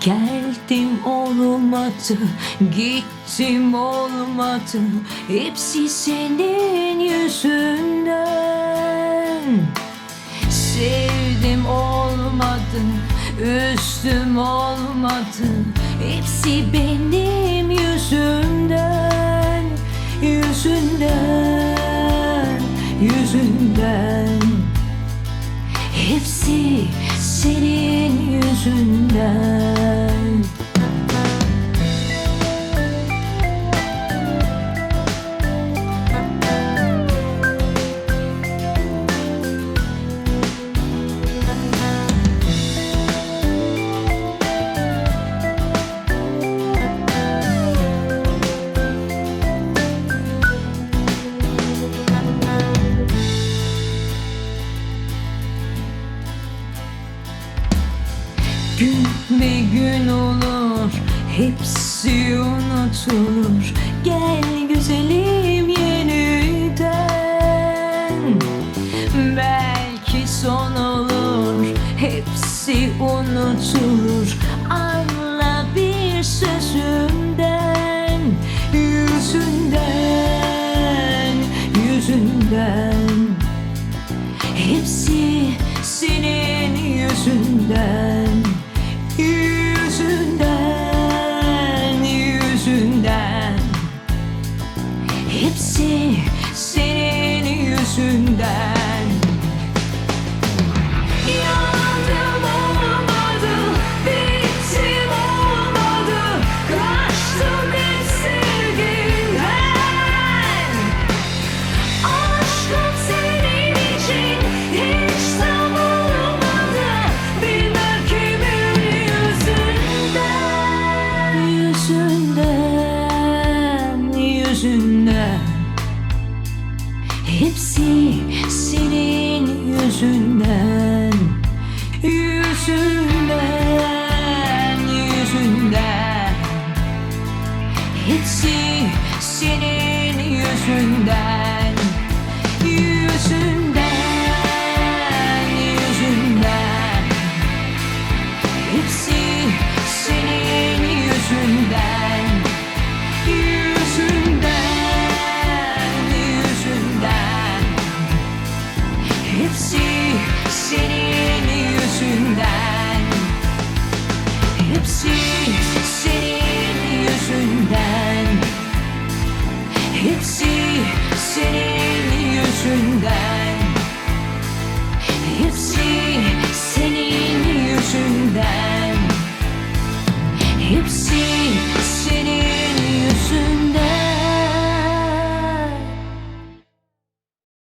Geldim olmadı, gittim olmadı, hepsi senin yüzünden. Sevdim olmadın, üstüm olmadın, hepsi benim yüzümden. Yüzünden, yüzünden, hepsi senin yüzünden. Gün be gün olur, hepsi unutulur. Gel güzelim yeniden. Belki son olur, hepsi unutulur. Anla bir sözümden. Yüzünden, yüzünden, hepsi senin yüzünden. Yüzünden, yüzünden, hepsi senin yüzünden. Yandım olmadı, bittim olmadı, kaçtım hep sevginden. Aşkım senin için hiç tam olmadı, bilmem kimin yüzünden. Yüzünden, yüzünden, hepsi senin yüzünden. Yüzünden, yüzünden, hepsi senin yüzünden. Yüzünden, yüzünden, hepsi senin yüzünden. Yüzünden, yüzünden, hepsi senin yüzünden. Hepsi senin yüzünden. Hepsi senin yüzünden.